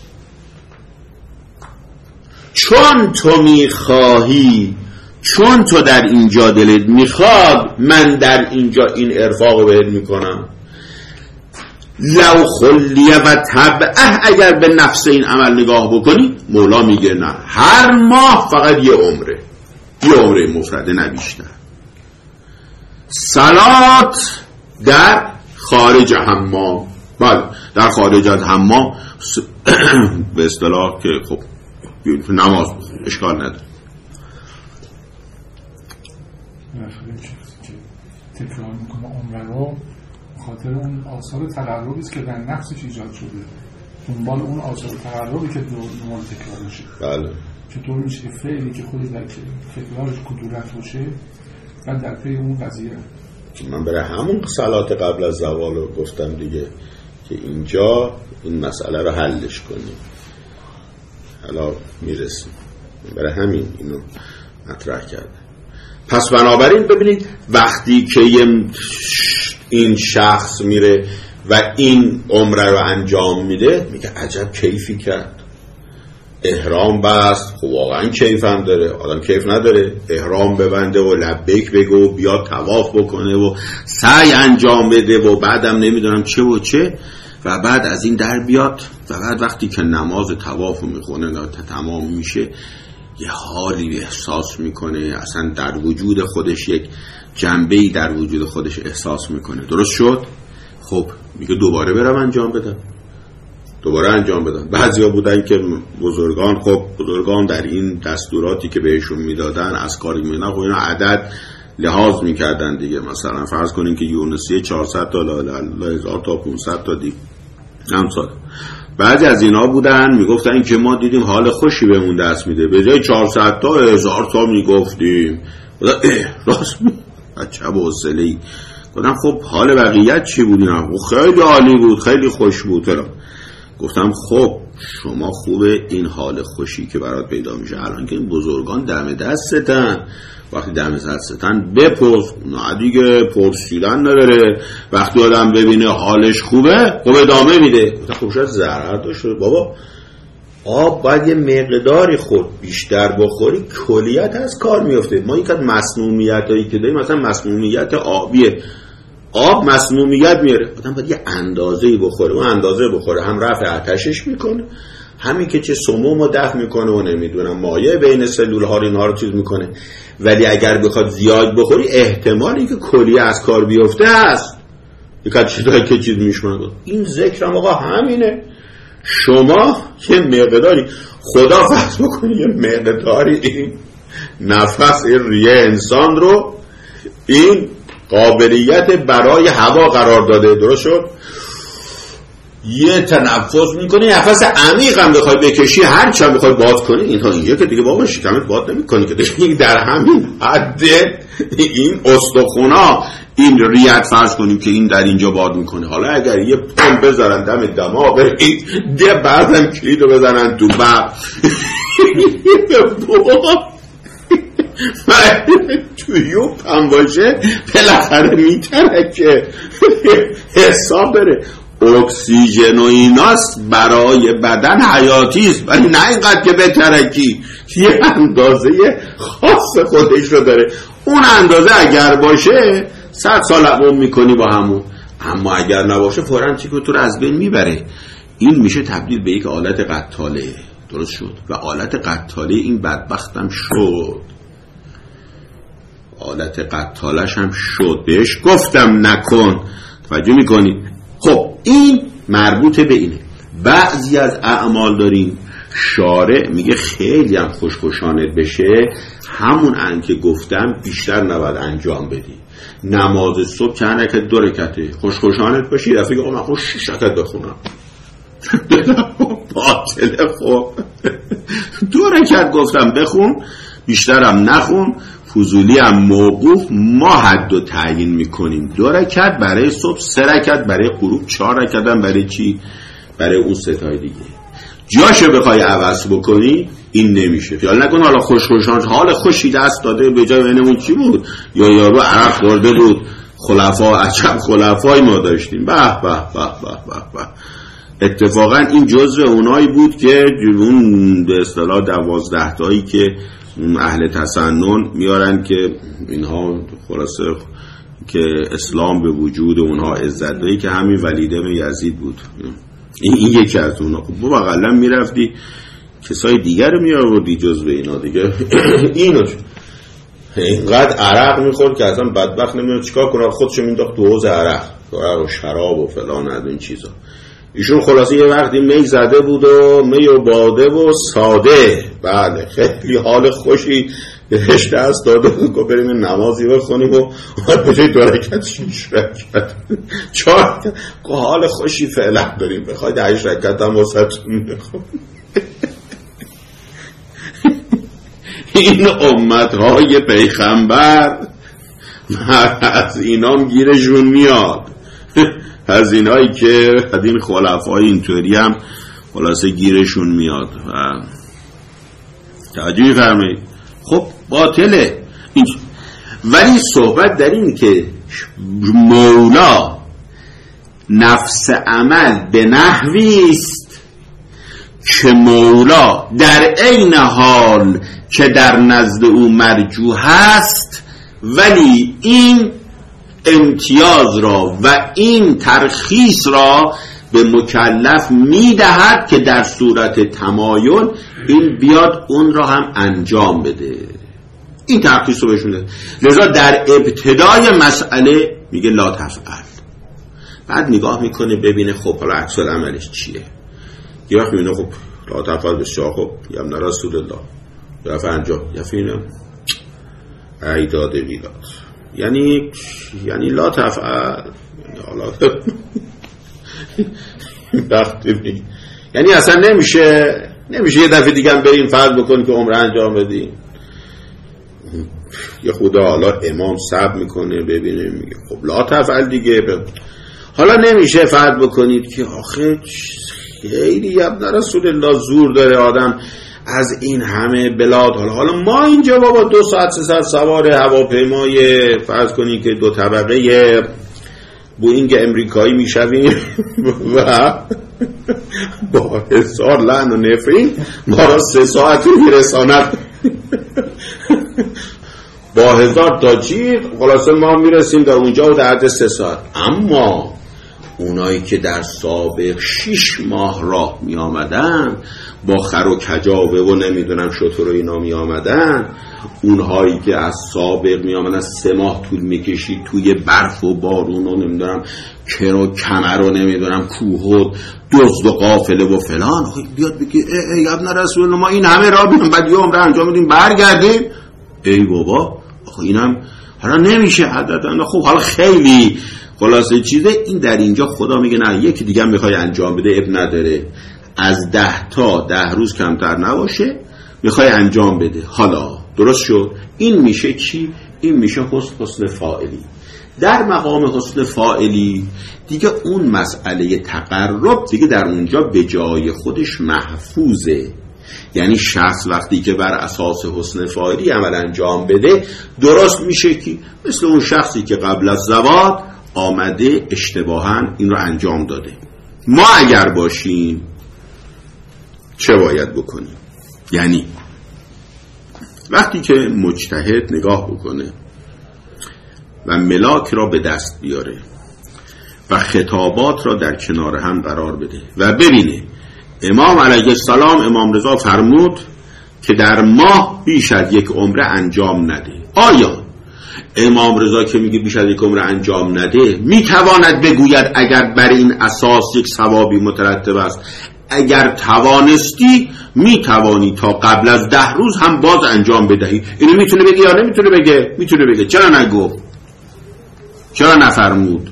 چون تو میخواهی، چون تو در اینجا دلت میخواد، من در اینجا این ارفاق بهت میکنم. لو خلیه و طبعه، اگر به نفس این عمل نگاه بکنی، مولا میگه نه، هر ماه فقط یه عمره، یه عمره مفرده، نه بیشتر. صلات در خارج حمام، بله در خارج از حمام به اصطلاح که خب نماز اشکال نداره. تکرار میکنه عمره رو خاطر اون آثار تقربی است که در نفسش ایجاد شده، دنبال اون آثار تقربی که دنبال تکرار میشه. بله. چطور میشه که فعلی که خودی در تکرارش کدورت باشه و در پی اون قضیه. من برای همون صلات قبل از زوال رو گفتم دیگه که اینجا این مسئله رو حلش کنیم، حالا میرسیم، برای همین اینو مطرح کرده. پس بنابراین ببینید وقتی که این شخص میره و این عمره رو انجام میده، میگه عجب کیفی کرد، احرام بست، خب واقعا کیف هم داره، آدم کیف نداره احرام ببنده و لبیک بگه و بیاد طواف بکنه و سعی انجام بده و بعدم نمیدونم چه و چه، و بعد از این در بیاد و بعد وقتی که نماز طواف رو میخونه تا تمام میشه یه حالی احساس میکنه، اصلا در وجود خودش یک جنبه‌ای در وجود خودش احساس میکنه. درست شد؟ خب میگه دوباره برم انجام بدم، دوباره انجام بدم. بعضیا بودن که بزرگان، خب بزرگان در این دستوراتی که بهشون میدادن از کاری میدن، خب اینا عدد لحاظ میکردن دیگه. مثلا فرض کنین که یونسی چهارصد تا لا اله الا الله، هزار تا پانصد تا دیگه همسال. بعضی از اینا بودن میگفتن که ما دیدیم حال خوشی بهمون دست میده، به جای چهارصد تا هزار تا میگفتیم. راست می بچه حوصله‌ای. گفتم خب حال بقیت چی بود؟ اینا خیلی عالی بود، خیلی خوش بود. گفتم خب شما خوبه این حال خوشی که برات پیدا میشه الان که این بزرگان دم دستتن، وقتی دم دستتن بپرس، نه دیگه پرسیدن نداره. وقتی آدم ببینه حالش خوبه خب ادامه میده. خب شاید ضرر داشته بابا، آب باید یه مقداری خود بیشتر بخوری کلیت از کار میفته. ما یک از مسمومیت هایی که داریم مثلا مسمومیت آبیه، آب مسمومیت میاره، آدم باید یه اندازه‌ای بخوره، اون اندازه بخوره هم رفع آتشش میکنه، همین که چه سمومو دفع میکنه و نمیدونم مایع بین سلول ها اینا رو چیز میکنه. ولی اگر بخواد زیاد بخوری احتمالی که کلیه از کار بیفته هست. یک از چیزایی که چیز میشونه. این ذکرم آقا همینه، شما یه مقداری خدا فرض بکنی یه مقداری این نفس این ریه انسان رو این قابلیت برای هوا قرار داده. درست شد؟ یه تنفس میکنی، نفس عمیق هم بخوای بکشی، هر چه هم بخوای باد کنی، این تا اینجا که دیگه بابا شکمت باد نمیکنی که دیگه در همین حد این استخونا این ریت فرض کنیم که این در اینجا باد میکنه. حالا اگر یه پم بذارن دم دماغ برید ده بعضم کلیدو بزنن تو بر تویوب هم باشه بالاخره میترکه حساب بره. اکسیژن و ایناست برای بدن حیاتیست، ولی نه اینقدر که بترکی، یه اندازه خاص خودش رو داره. اون اندازه اگر باشه صد سال عمر میکنی با همون، اما اگر نباشه فوراً چی که تو رو از بین میبره. این میشه تبدیل به یک آلت قتاله. درست شد؟ و آلت قتاله این بدبختم شد، آلت قتالش هم شد. بهش گفتم نکن، توجه میکنی؟ خب این مربوط به اینه. بعضی از اعمال داریم شارع میگه خیلی هم خوشخوشانت بشه، همون ان که گفتم بیشتر نباید انجام بدی. نماز صبح چند رکعت؟ دو رکعته. خوشخوشانت باشی رفیق آقا من خوش شش رکعت بخونم باطله. خب دو رکعت گفتم بخون، بیشترم نخون، فضولی هم موقوف. ما حد و تعیین میکنیم، دو رکعت برای صبح، سه رکعت برای غروب، چهار رکعت هم برای چی؟ برای اون ستای دیگه. جاشو بخوای عوض بکنی این نمیشه. خیال نکن حالا خوش خوشان حال خوشی دست داده به جای بینمون چی بود؟ یا یارو عرق خورده بود. خلفا عجب خلفای ما داشتیم. به به به به به به. اتفاقا این جزء اونایی بود که اون به اصطلاح دوازده تایی که اهل تسنن میارن که اینها خلاصه که اسلام به وجود اونها عزت داری که همین ولید بن یزید بود. این این یکی از اونها. خب با بغلا میرفتی کسای دیگر رو میآوردی جزء اینا دیگه. اینو اینقدر عرق میخورد که اصلا بدبخت نمیاد چیکار کنه، خودشو مینداخت تو حوض عرق و شراب و فلان از این چیزا. ایشون خلاصه یه وقتی می زده بود و می و باده و ساده. بله خیلی حال خوشی بهش دست داده بود که بریم نمازی بخونیم و اومد به جای دو رکعت شیش رکعت چهار که حال خوشی فعلا داریم بخواید هشت رکعت هم واسهتون بخونیم. این امتهای پیغمبر از اینام گیرشون میاد، از اینایی که از این خلفای اینطوری هم خلاصه گیرشون میاد. توجه فرمایید. خب باطله این. ولی صحبت در این که مولا نفس عمل به نحوی است که مولا در عین حال که در نزد او مرجوح است، ولی این امتیاز را و این ترخیص را به مکلف میدهد که در صورت تمایل این بیاد اون را هم انجام بده. این ترخیص رو بهشون ده. لذا در ابتدای مسئله میگه لا تفعل. بعد نگاه میکنه ببینه خب حالا عکس العملش چیه. یه وقت میبینه خب لا تفعل بسیار خب یمن رسول الله یا انجام یفینم ایداد ویلاد، یعنی یعنی لا تفعل، یعنی حالا وقتی یعنی اصلا نمیشه نمیشه یه دفعه دیگه هم بریم فرض بکنی که عمره انجام بدیم. یه خدا حالا امام صبر میکنه ببینه میگه خب لا تفعل دیگه. حالا نمیشه فرض بکنید که آخه خیلی ابن رسول الله زور داره آدم از این همه بلاد. حالا حالا ما اینجا بابا دو ساعت سه ساعت سوار هواپیمای فرض کنید که دو طبقه بوئینگ امریکایی میشویم و با هزار لعن و نفرین ما را سه ساعتی میرساند با هزار تا چیز خلاصه ما میرسیم در اونجا و در حد سه ساعت. اما اونایی که در سابق شش ماه راه می آمدن با خر و کجاوه و نمیدونم شتر و اینا می آمدن، اونهایی که از سابق می آمدن سه ماه طول می کشید توی برف و بارون و نمیدونم کر و کمر و نمیدونم کوه و دزد و قافله و فلان، بیاد بگی ای ای ابن رسول الله ما این همه راه بیدیم بعد یه عمره انجام بدیم برگردیم. ای بابا آخه اینم حالا نمیشه حداقل. خب حالا خیلی خلاصه چیزه این در اینجا خدا میگه نه یکی دیگه میخوای انجام بده اب نداره، از ده تا ده روز کمتر نباشه میخوای انجام بده. حالا درست شد. این میشه چی؟ این میشه حسن حسن فاعلی. در مقام حسن فاعلی دیگه اون مسئله تقرب دیگه در اونجا به جای خودش محفوظه. یعنی شخص وقتی که بر اساس حسن فاعلی عمل انجام بده درست میشه که مثل اون شخصی که قبل از زواج آمده اشتباهاً این رو انجام داده. ما اگر باشیم چه باید بکنیم؟ یعنی وقتی که مجتهد نگاه بکنه و ملاک را به دست بیاره و خطابات را در کنار هم قرار بده و ببینه امام علیه السلام امام رضا فرمود که در ماه بیش از یک عمره انجام نده. آیا امام رضا که میگه بیش از یک عمره انجام نده میتواند بگوید اگر بر این اساس یک ثوابی مترتب است اگر توانستی میتوانی تا قبل از ده روز هم باز انجام بدهی؟ اینو میتونه بگه یا نمیتونه بگه؟ میتونه بگه. چرا نگفت؟ چرا نفرمود؟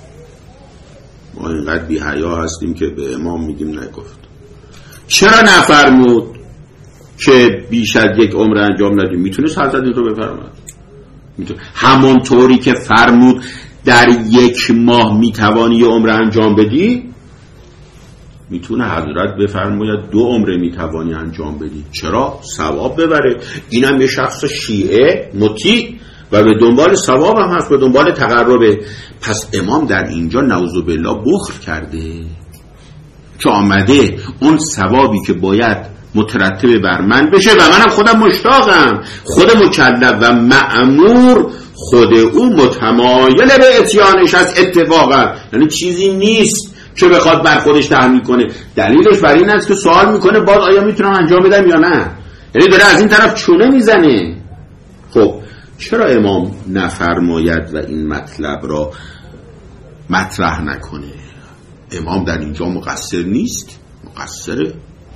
ما اینقدر بی حیا هستیم که به امام میگیم نگفت. چرا نفرمود که بیش از یک عمره انجام ندی؟ میتونه حضرت این رو بفرماد. همون طوری که فرمود در یک ماه میتوانی یه عمره انجام بدی. میتونه حضرت بفرماید دو عمره میتوانی انجام بدی. چرا؟ ثواب ببره. اینم یه شخص شیعه مطیع و به دنبال ثواب هم هست، به دنبال تقربه. پس امام در اینجا نعوذ بالله بخل کرده که آمده اون ثوابی که باید مترتب بر من بشه و منم خودم مشتاقم، خود مکلف و مأمور خود او متمایل به اتیانش از اتفاقا، یعنی چیزی نیست که بخواد بر خودش تحمیل کنه. دلیلش بر این است که سوال میکنه باز آیا میتونم انجام بدم یا نه، یعنی داره از این طرف چونه میزنه. خب چرا امام نفرماید و این مطلب را مطرح نکنه؟ امام در اینجا مقصر نیست، مقصره.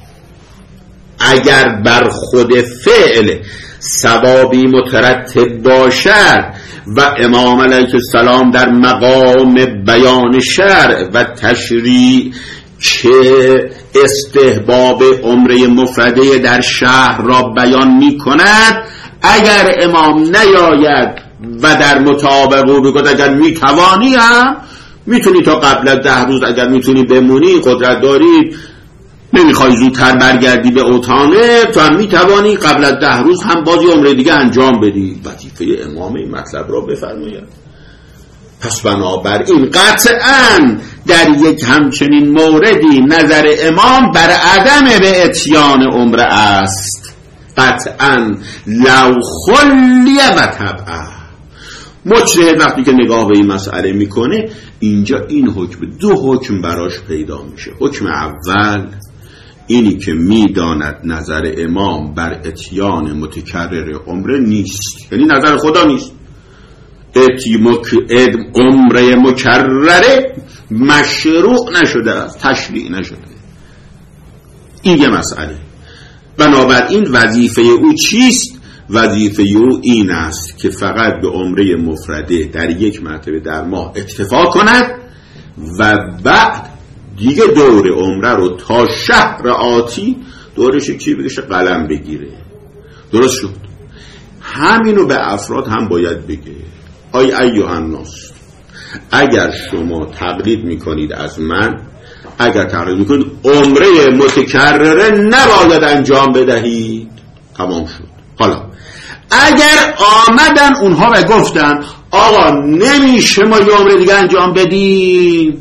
اگر بر خود فعل ثوابی مترتب باشد و امام علیه السلام در مقام بیان شرع و تشریع که استحباب عمره مفرده در شهر را بیان می کند، اگر امام نیاید و در مطابق او بگوید اگر می توانی هم میتونی تا قبل از ده روز اگر میتونی بمونی، قدرت داری، نمیخوای زودتر برگردی به اوطانه، تو هم میتوانی قبل از ده روز هم بازی عمره دیگه انجام بدی. وظیفه امام این مطلب را بفرماید. پس بنابراین قطعاً در یک همچنین موردی نظر امام بر عدم به اتیان عمره است. قطعاً لو خلی و طبعا. مجتهد وقتی که نگاه به این مسئله میکنه، اینجا این حکم، دو حکم براش پیدا میشه. حکم اول اینی که میداند نظر امام بر اتیان متکرر عمره نیست، یعنی نظر خدا نیست. اتی مک... عمره مکرره مشروع نشده است، تشریع نشده. این یه مسئله. بنابراین وظیفه او چیست؟ وظیفه او این است که فقط به عمره مفرده در یک مرتبه در ماه اکتفا کند و بعد دیگه دور عمره رو تا شهر آتی دورش کی بگشه قلم بگیره. درست شد؟ همینو به افراد هم باید بگه. آی ایها الناس، اگر شما تقلید میکنید از من، اگر تقلید میکنید عمره متکرره نباید انجام بدهید. تمام شد. حالا اگر آمدن اونها و گفتن آقا نمیشه ما یه عمره دیگه انجام بدیم،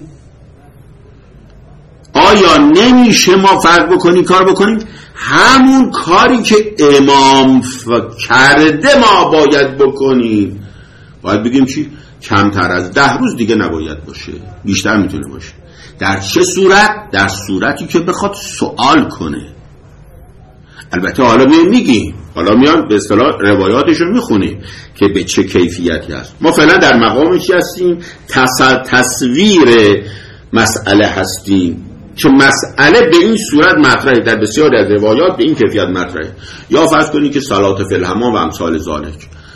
آیا نمیشه ما فرق بکنیم کار بکنیم، همون کاری که امام کرده ما باید بکنیم. باید بگیم چی؟ کمتر از ده روز دیگه نباید باشه، بیشتر میتونه باشه. در چه صورت؟ در صورتی که بخواد سوال کنه. البته حالا میگیم میگیم حالا میان به اصطلاح روایاتشو میخونیم که به چه کیفیتی هست. ما فعلا در مقام چی هستیم؟ تصویر مسئله هستیم که مسئله به این صورت مطرحه، در بسیاری از روایات به این کیفیت مطرحه. یا فرض کنید که صلات فی الحمام و امثال ذالک،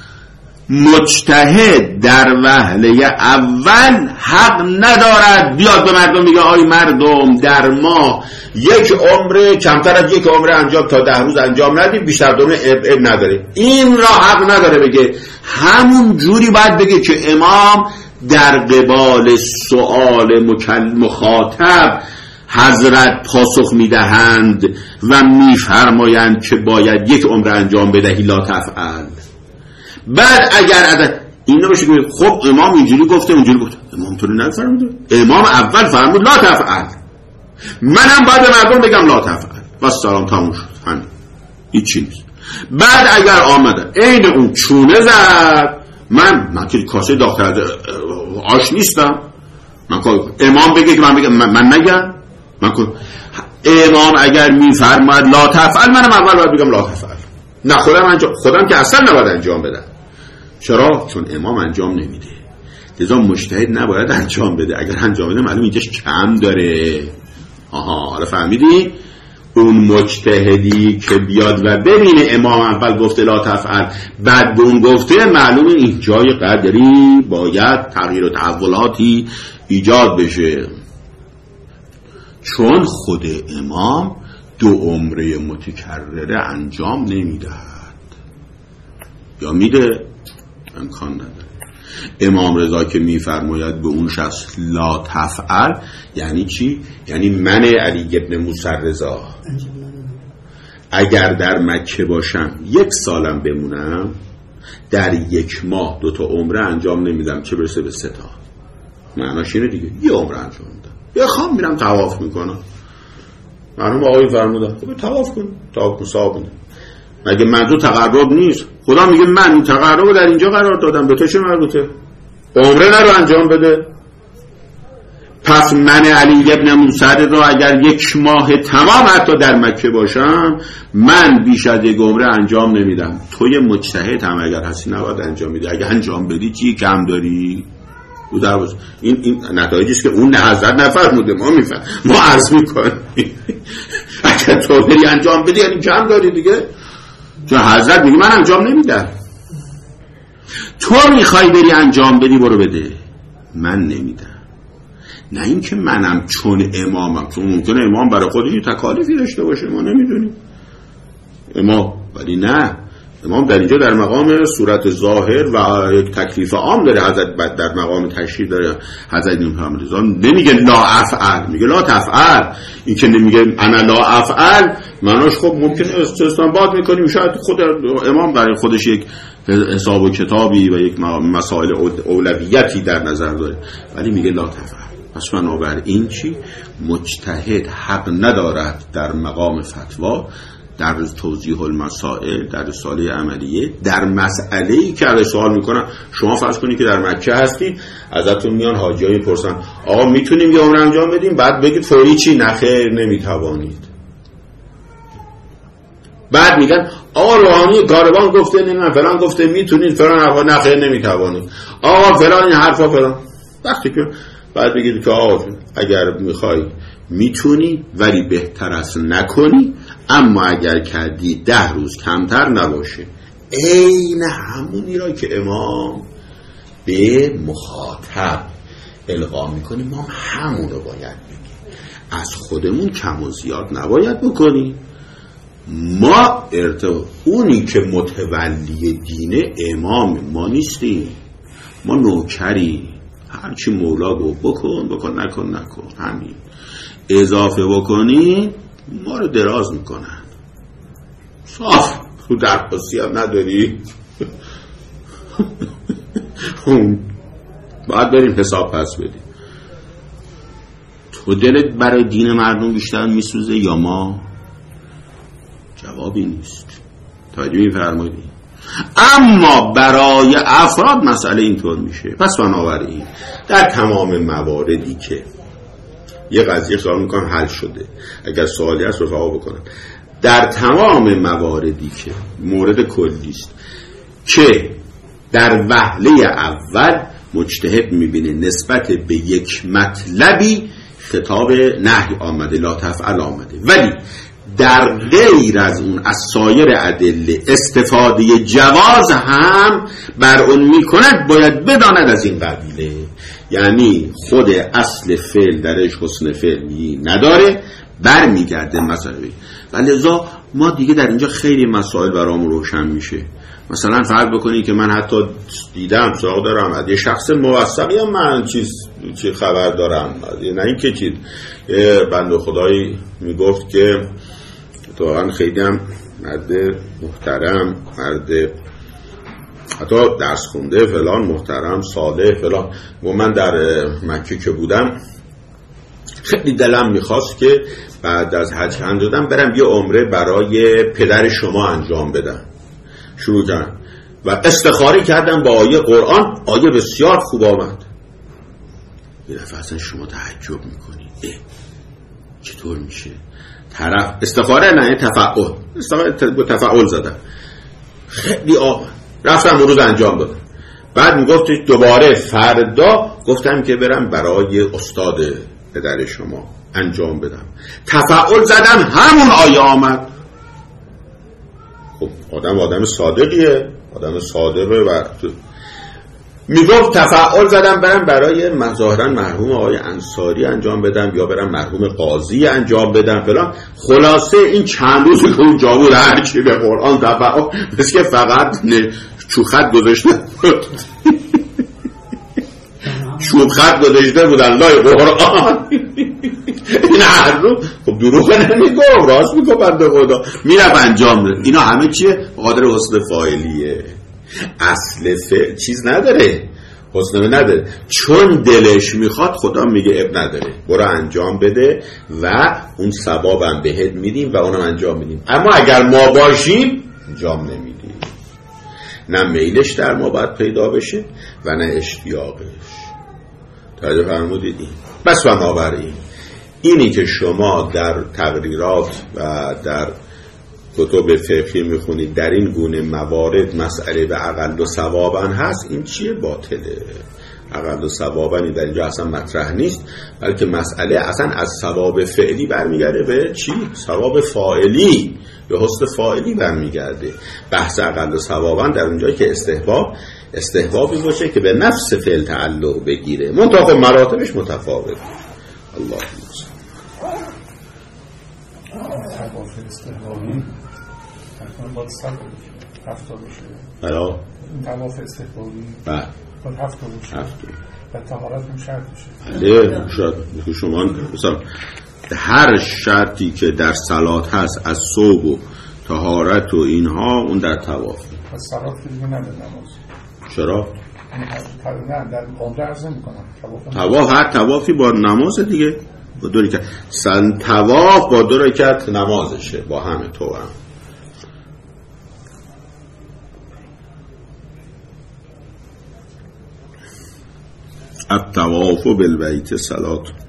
مجتهد در وهله اول حق ندارد بیاد به مردم میگه آی مردم در ما یک عمره کمتر از یک عمره انجام تا ده روز انجام ندید، بیشتر دومه اب اب نداره. این را حق نداره بگه. همون جوری باید بگه که امام در قبال سؤال مخاطب حضرت پاسخ میدهند و میفرمایند که باید یک عمره انجام بدهی لا تفعل. بعد اگر عدد این نمیشه که خب امام اینجوری گفته اونجوری گفته، امام طوری نفرموده. امام اول فرمود لا تفعل، منم باید به مردم بگم لا تفعل و سلام تموم شد. همین هیچی نیست. بعد اگر آمدن عین اون چونه زد، من من که کاسه داخل آش نیستم، من امام بگه که من بگم من, من نگم من کن. امام اگر میفرماید لا تفعل، منم اول باید بگم لا تفعل. نه خودم انجام خودم که اصلا نباید انجام بدم. چرا؟ چون امام انجام نمیده، لذا مجتهد نباید انجام بده. اگر انجام بده معلوم اینجاش کم داره. آها حالا فهمیدی؟ اون مجتهدی که بیاد و ببینه امام اول گفته لا تفعل بعد به اون گفته، معلومه این جای قدری باید تغییر و تحولاتی ایجاد بشه. چون خود امام دو عمره متکرره انجام نمیدهد، یا میده امکان نداره. امام رضا که میفرماید به اون شخص لا تفعل، یعنی چی؟ یعنی من علی ابن موسی رضا اگر در مکه باشم یک سالم بمونم، در یک ماه دو تا عمره انجام نمیدم، چه برسه به سه تا. معناش اینه دیگه، یه عمره انجام میدم، یه خام میرم طواف میکنم. مرحوم آقای فرمودن خب طواف کن، طواف مصاب. مگه منظور تقرب نیست؟ خدا میگه من این تقرب در اینجا قرار دادم، به تو چه مربوطه؟ عمره نرو انجام بده. پس من علی ابن موسی رضا اگر یک ماه تمام حتی در مکه باشم، من بیش از یک عمره انجام نمیدم. توی مجتهد هم اگر هستی نباید انجام میدی، اگر انجام بدی چی کم داری؟ این این نتایجی است که اون حضرت نفرموده، ما میفهم، ما عرض میکنیم اگر تو بری انجام بدی یعنی کم داری دیگه، چون حضرت میگه من انجام نمیدم. تو میخوای بری انجام بدی، برو بده، من نمیدم. نه اینکه منم چون امامم، چون ممکنه امام برای خودش تکالیفی داشته باشه ما نمیدونیم امام، ولی نه، امام در اینجا در مقام صورت ظاهر و یک تکلیف عام داره. حضرت در مقام تشریع داره. حضرت محمد رضا نمیگه لا افعل، میگه لا تفعل. این که نمیگه انا لا افعل معناش خب ممکنه استنباط میکنیم شاید خود امام برای خودش یک حساب و کتابی و یک مسائل اولویتی در نظر داره، ولی میگه لا تفعل. پس بنابراین چی؟ مجتهد حق ندارد در مقام فتوا، در توضیح المسائل، در رساله عملیه، در مسئله‌ای که علی سوال میکنن. شما فرض کنید که در مکه هستید، ازتون میان حاجیایی پرسن آقا میتونیم یه عمره انجام بدیم؟ بعد بگید فوری چی؟ نه خیر نمیتوانید. بعد میگن آقا روحانی گاروان گفته نمیدونم فلان گفته میتونید فلان حرفا، نه خیر نمیتوانید. آقا فلان این حرفا فلان. وقتی که بعد بگید که آقا اگر میخوای میتونی ولی بهتر است نکنی، اما اگر کردی ده روز کمتر نباشه. عین همونی را که امام به مخاطب القا میکنه، ما همون رو باید بگیم. از خودمون کم و زیاد نباید بکنیم. ما ارتباط اونی که متولی دینه امام ما نیستیم، ما نوکری، هرچی مولا گفت بکن بکن، نکن نکن، همین. اضافه بکنی ما رو دراز میکنن. صاف تو درخواستی هم نداری باید بریم حساب پس بدیم. تو دلت برای دین مردم بیشتر میسوزه یا ما؟ جوابی نیست. توجه می‌فرمایید؟ اما برای افراد مسئله اینطور میشه. پس بنابراین در تمام مواردی که یه قضیه خیال میکنم حل شده، اگر سوالی هست رفقا بکنن، در تمام مواردی که مورد کلی است که در وهله اول مجتهد میبینه نسبت به یک مطلبی خطاب نهی آمده، لا تفعل آمده، ولی در غیر از اون از سایر ادله استفاده جواز هم بر اون میکند، باید بداند از این قبیله. یعنی خود اصل فعل درش حسن فعلی نداره، بر میگرده مسئله. و لذا ما دیگه در اینجا خیلی مسائل برامون روشن میشه. مثلا فرض بکنید که من حتی دیدم سراغ دارم از یه شخص موثقی هم من چیز چی خبر دارم، نه این که چیز بنده خدایی میگفت که واقعا خیلی هم مرد محترم، مرد حتی درس خونده فلان، محترم صالح فلان. و من در مکه که بودم خیلی دلم میخواست که بعد از حج انجام برم یه عمره برای پدر شما انجام بدم. شروع کردم و استخاره کردم با آیه قرآن، آیه بسیار خوب آمد. یه دفعه اصلا شما تعجب میکنید اه چطور میشه؟ طرف استخاره نه تفعول، استخاره تفعول زدم، خیلی آمد، رفتم اون روز انجام دادم. بعد میگفت دوباره فردا گفتم که برم برای استاد پدر شما انجام بدم، تفعول زدم، همون آیه آمد. خب آدم آدم صادقیه، آدم صادقه و میگفت تفعول زدم برم برای ظاهرا مرحوم آقای انصاری انجام بدم یا برم مرحوم قاضی انجام بدم فلان. خلاصه این چند روزی که اونجا بود هر چی به قرآن تفعول، بس که فقط چو خط گذاشتن چوب خط گذاشته بودن لای قرآن. این هر رو خب دروغ نمیگم، راست میگم بنده خدا، میرفت انجام ده. اینا همه چیه؟ قادر حسن فاعلیه، اصل ف... چیز نداره، حسن نداره، چون دلش میخواد خدا میگه اب نداره برو انجام بده و اون ثوابم بهت میدیم و اونم انجام میدیم. اما اگر ما باشیم انجام نمیدیم، نه میلش در ما باید پیدا بشه و نه اشتیاقش. توجه فرمودید؟ این بس و ما بر این اینی که شما در تقریرات و در کتب فقهی میخونید در این گونه موارد مسئله به اقل و ثوابن هست، این چیه؟ باطله. اقل و ثوابنی در اینجا اصلا مطرح نیست، بلکه مسئله اصلا از ثواب فعلی برمیگرده به چی؟ ثواب فاعلی، به حسن فاعلی برمیگرده. بحث اقل و ثوابن در اونجایی که استحباب استحبابی باشه که به نفس فعل تعلق بگیره، منطقه مراتبش متفاوت. الله تواف استحبابی حتما باید صد هفتا باشه. بلا این تواف استحبابی بله باید هفتا باشه هفتا و طهارت هم شرط باشه. بله شاید شما مثلا هر شرطی که در صلات هست از ثوب و طهارت و اینها اون در تواف. پس صلات که دیگه نده نماز. چرا؟ نه در عمره عرض نمی‌کنم. تواف هر توافی با نماز دیگه، با دو رکعت سن تواف با دو رکعت نمازشه با همه تو هم. الطواف بالبیت صلات.